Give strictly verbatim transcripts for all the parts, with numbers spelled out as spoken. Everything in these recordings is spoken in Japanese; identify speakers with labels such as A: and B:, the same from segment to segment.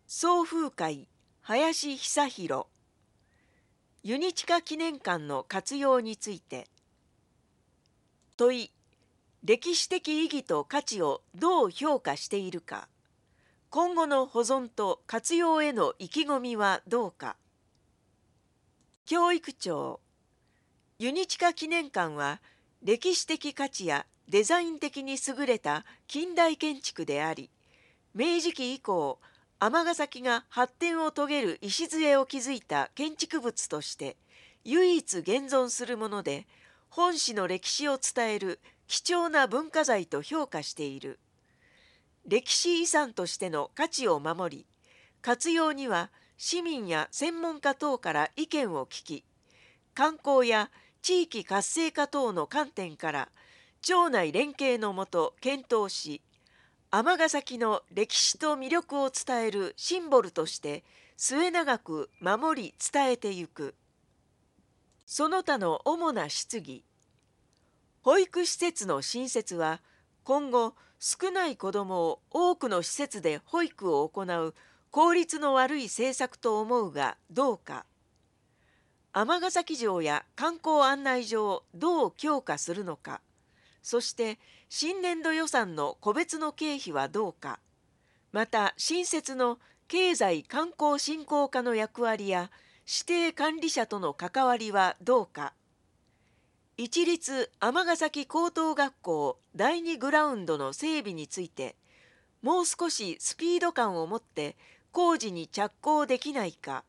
A: 送風会林久弘ユニチカ記念館の活用について。問い、歴史的意義と価値をどう評価しているか。今後の保存と活用への意気込みはどうか。教育庁、ユニチカ記念館は歴史的価値やデザイン的に優れた近代建築であり、明治期以降、尼崎が発展を遂げる礎を築いた建築物として唯一現存するもので、本市の歴史を伝える貴重な文化財と評価している。歴史遺産としての価値を守り、活用には市民や専門家等から意見を聞き、観光や地域活性化等の観点から町内連携のもと検討し、尼崎の歴史と魅力を伝えるシンボルとして末永く守り伝えてゆく。その他の主な質疑。保育施設の新設は今後少ない子どもを多くの施設で保育を行う効率の悪い政策と思うがどうか。尼崎城や観光案内所をどう強化するのか。そして新年度予算の個別の経費はどうか。また新設の経済観光振興課の役割や指定管理者との関わりはどうか。一律尼崎高等学校第二グラウンドの整備について、もう少しスピード感を持って工事に着工できないか。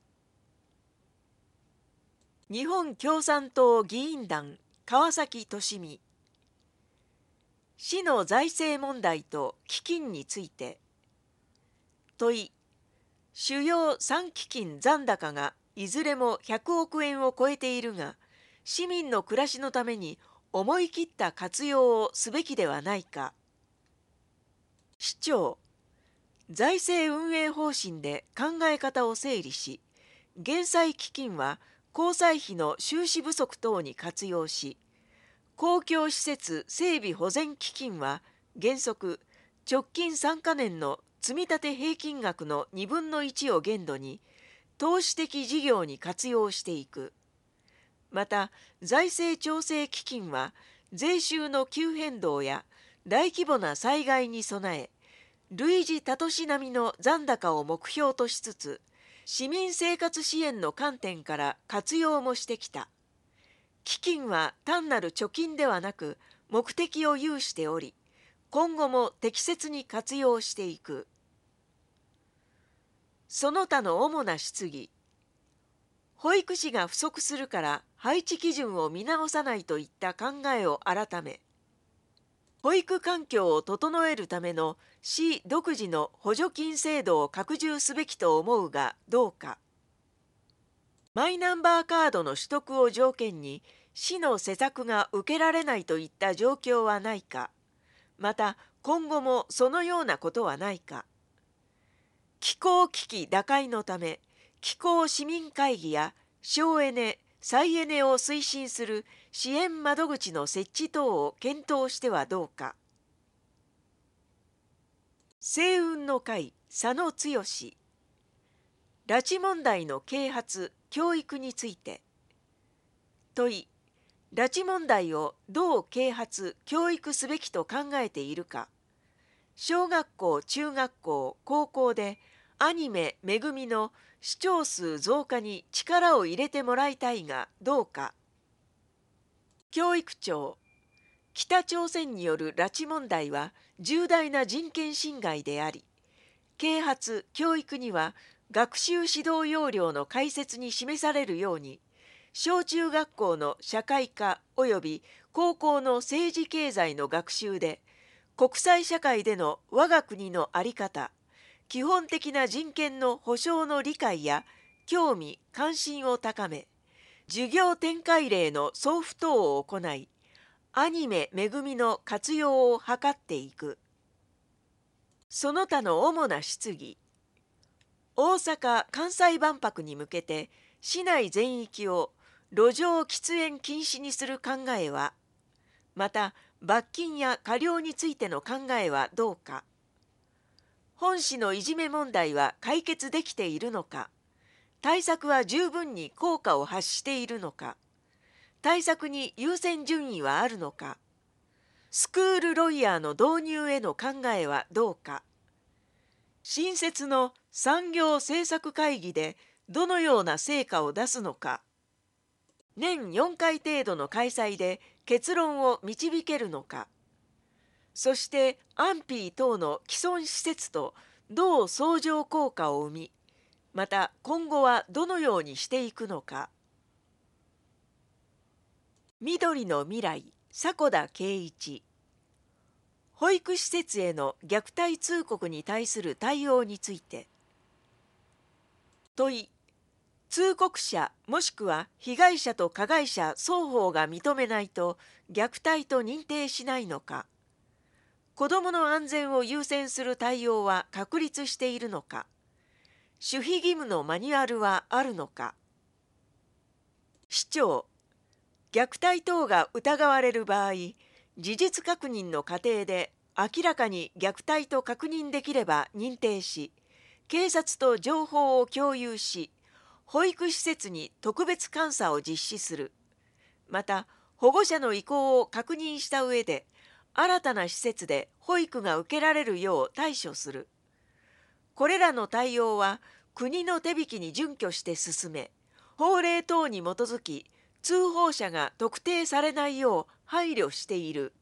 A: 日本共産党議員団川崎俊美。市の財政問題と基金について。問い、主要さん基金残高がいずれもひゃくおくえんを超えているが、市民の暮らしのために思い切った活用をすべきではないか。市長、財政運営方針で考え方を整理し、減債基金は公債費の収支不足等に活用し、公共施設整備保全基金は原則直近さんかねんの積立平均額のにぶんのいちを限度に投資的事業に活用していく。また財政調整基金は税収の急変動や大規模な災害に備え、類似他都市並みの残高を目標としつつ、市民生活支援の観点から活用もしてきた。基金は単なる貯金ではなく目的を有しており、今後も適切に活用していく。その他の主な質疑。保育士が不足するから配置基準を見直さないといった考えを改め、保育環境を整えるための市独自の補助金制度を拡充すべきと思うがどうか。マイナンバーカードの取得を条件に市の施策が受けられないといった状況はないか。また今後もそのようなことはないか。気候危機打開のため気候市民会議や省エネ・再エネを推進する支援窓口の設置等を検討してはどうか。星雲の会佐野剛、拉致問題の啓発・教育について。問い、拉致問題をどう啓発・教育すべきと考えているか。小学校・中学校・高校でアニメ「めぐみ」の視聴数増加に力を入れてもらいたいがどうか。教育庁、北朝鮮による拉致問題は重大な人権侵害であり、啓発・教育には学習指導要領の解説に示されるように、小中学校の社会科及び高校の政治経済の学習で、国際社会での我が国の在り方、基本的な人権の保障の理解や興味・関心を高め、授業展開例の送付等を行い、アニメ「めぐみ」の活用を図っていく。その他の主な質疑。大阪・関西万博に向けて市内全域を路上喫煙禁止にする考えは、また罰金や過料についての考えはどうか。 本市のいじめ問題は解決できているのか、対策は十分に効果を発しているのか、対策に優先順位はあるのか、スクールロイヤーの導入への考えはどうか、新設の産業政策会議でどのような成果を出すのか、年よんかい程度の開催で結論を導けるのか、そして安否等の既存施設とどう相乗効果を生み、また今後はどのようにしていくのか。緑の未来、迫田圭一。保育施設への虐待通告に対する対応について。問い、通告者もしくは被害者と加害者双方が認めないと虐待と認定しないのか。子どもの安全を優先する対応は確立しているのか。守秘義務のマニュアルはあるのか。市長、虐待等が疑われる場合、事実確認の過程で明らかに虐待と確認できれば認定し、警察と情報を共有し、保育施設に特別監査を実施する。また、保護者の意向を確認した上で、新たな施設で保育が受けられるよう対処する。これらの対応は国の手引きに準拠して進め、法令等に基づき通報者が特定されないよう配慮している。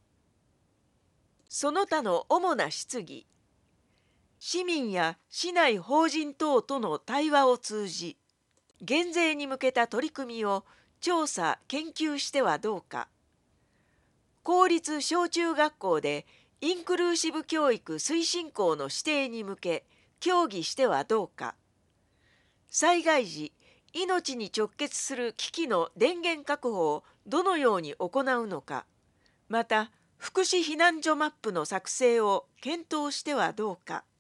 A: その他の主な質疑。市民や市内法人等との対話を通じ、減税に向けた取り組みを調査・研究してはどうか。公立小中学校でインクルーシブ教育推進校の指定に向け協議してはどうか。災害時、命に直結する機器の電源確保をどのように行うのか。また、福祉避難所マップの作成を検討してはどうか。